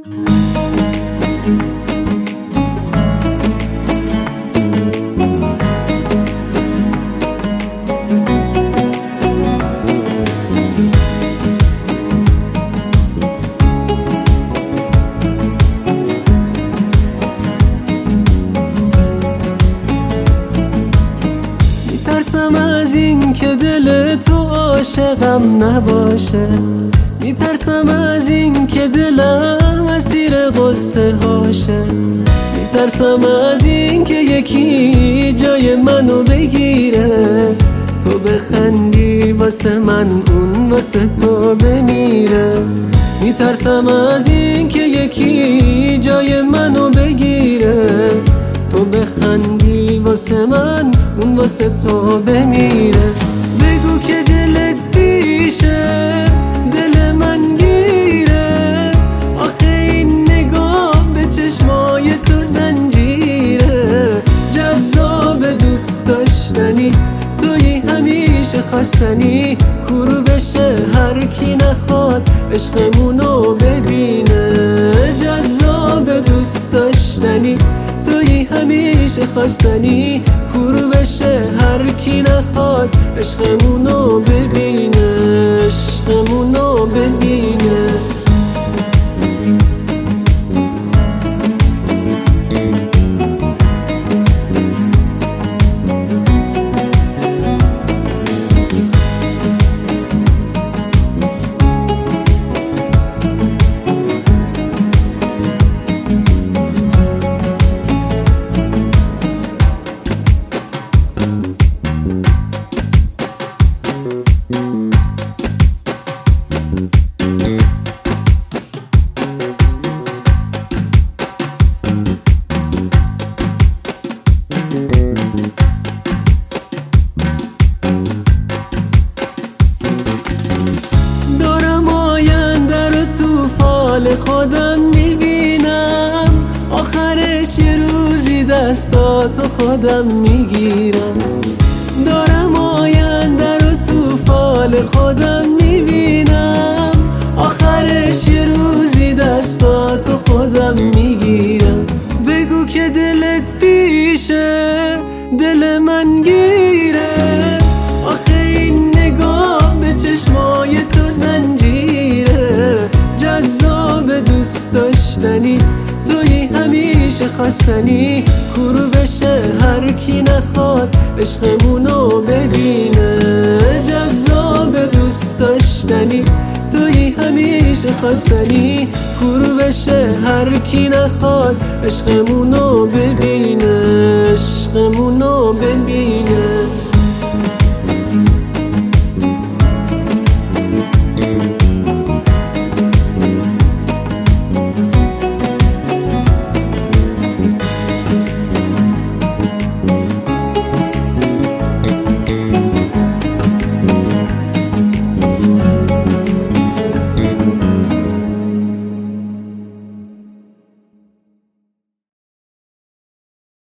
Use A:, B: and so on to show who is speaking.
A: میترسم از این که دل تو عاشقم نباشه، میترسم از این که دلم اسیر قصه هاشه، میترسم از این که یکی جای منو بگیره، تو بخندی واسه من اون واسه تو بمیره. میترسم از این که یکی جای منو بگیره، تو بخندی واسه من اون واسه تو بمیره. بگو که دلت بیشه دل من گیره، آخه این نگاه به چشمای تو زنجیره. جذاب دوست داشتنی توی همیشه خواستنی، کورو بشه هر کی نخواد عشقمونو ببینه. جذاب دوست داشتنی توی همیشه خواستنی، کورو بشه هر کی نخواد عشقمونو ببینه، عشقمونو ببینه. دارم آینده رو تو فال خودم میبینم، آخرش یه روزی دستاتو خودم میگیرم. دارم آینده رو تو فال خودم میبینم، آخرش یه روزی دستاتو خودم میگیرم. بگو که دلت بیشه دل من گیره، آخه این نگاه به چشمای تو زنجیره. جذاب دوست داشتنی توی همیشه خواستنی، کورو بشه هر کی نخواد عشقمونو ببینه. جذاب دوست داشتنی توی همیشه خواستنی، کورو بشه هر کی نخواد عشقمونو ببینه، عشقمونو ببینه.